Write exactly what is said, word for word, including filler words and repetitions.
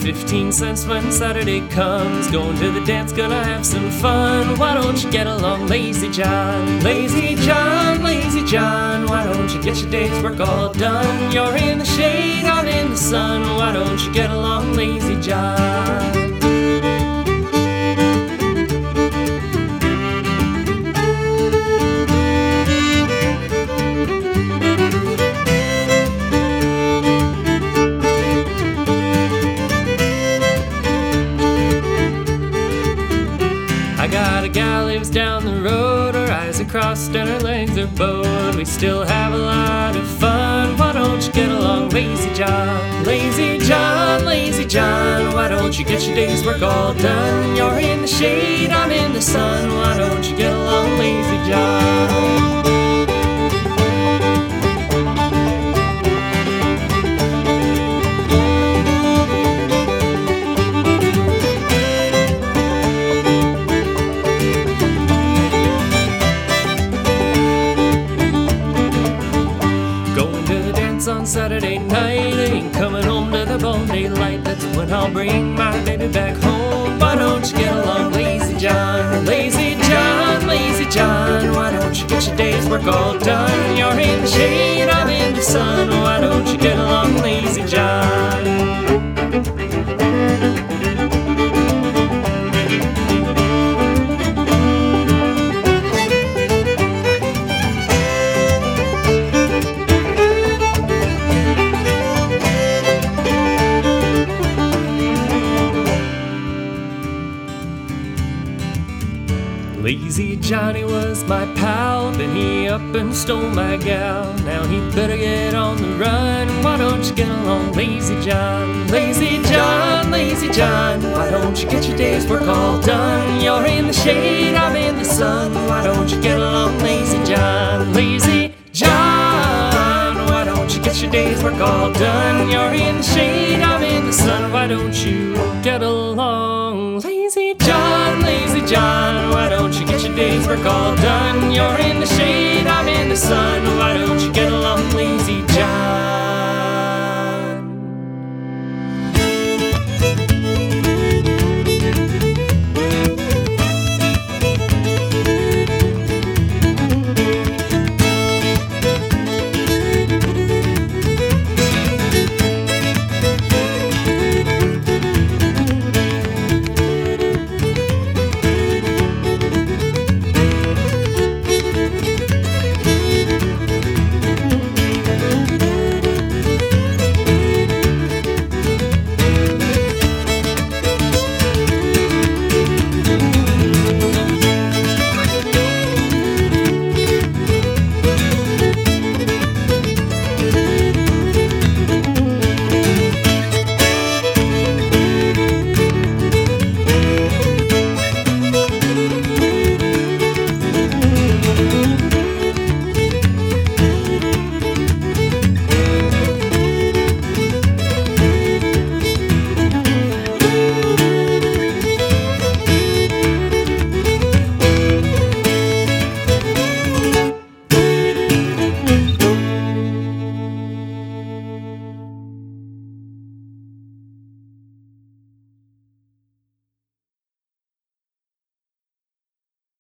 Fifteen cents when Saturday comes. Going to the dance, gonna have some fun. Why don't you get along, Lazy John? Lazy John, Lazy John, why don't you get your day's work all done? You're in the shade, I'm in the sun. Why don't you get along, Lazy John? I got a gal lives down the road, her eyes are crossed and her legs are bowed. We still have a lot of fun. Why don't you get along, Lazy John? Lazy John, Lazy John, why don't you get your day's work all done? You're in the shade, I'm in the sun. Why don't you get along, Lazy John? On Saturday night, I ain't coming home to the bone daylight. That's when I'll bring my baby back home. Why don't you get along, Lazy John? Lazy John, Lazy John, why don't you get your day's work all done? You're in the shade, I'm in the sun. Why don't you get along, Lazy John? Lazy Johnny was my pal, then he up and stole my gal. Now he better get on the run. Why don't you get along, Lazy John? Lazy John, Lazy John, why don't you get your day's work all done? You're in the shade, I'm in the sun. Why don't you get along, Lazy John? Lazy John, why don't you get your day's work all done? You're in the shade, I'm in the sun. Why don't you get along, Lazy John? Lazy John, why don't you get your day's work all done? You're in the shade, I'm in the sun. Why don't you get along?